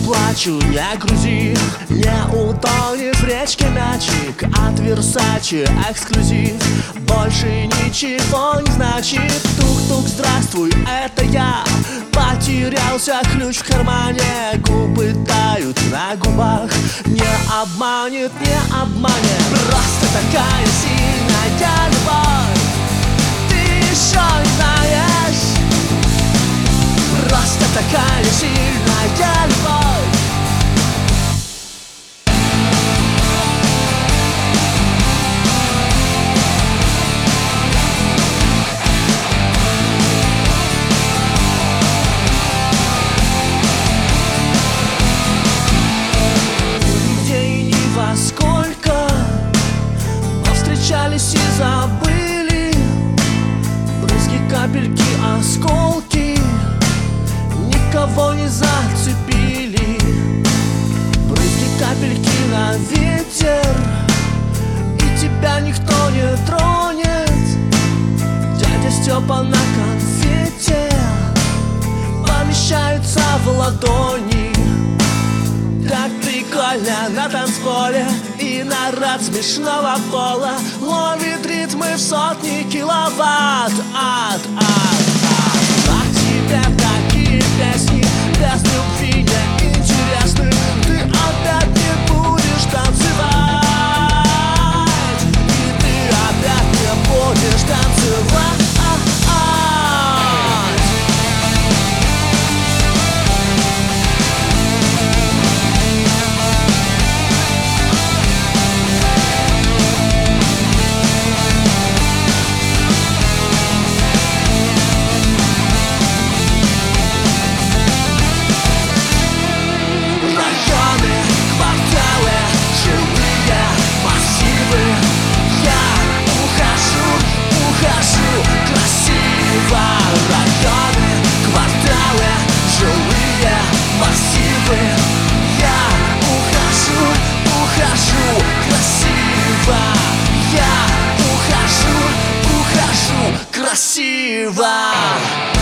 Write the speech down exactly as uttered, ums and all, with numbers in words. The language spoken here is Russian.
плачу, не грузи, не утонет в речке мячик от Версачи эксклюзив. Больше ничего не значит. Тук-тук, здравствуй, это я. Потерялся ключ в кармане, губы тают на губах. Не обманет, не обманет. Просто такая сильная любовь, ты еще не знаешь. Просто такая сильная любовь. Сколько повстречались и забыли, брызги, капельки, осколки никого не зацепили. Брызги, капельки на ветер, и тебя никто не тронет. Дядя Степа на конфете помещаются в ладони. Так прикольно на танцполе, и народ смешного пола ловит ритмы в сотни киловатт. Ад, ад, ад. А тебе такие песни без любви не интересны. Ты опять не будешь танцевать, и ты опять не будешь танцевать. Красиво!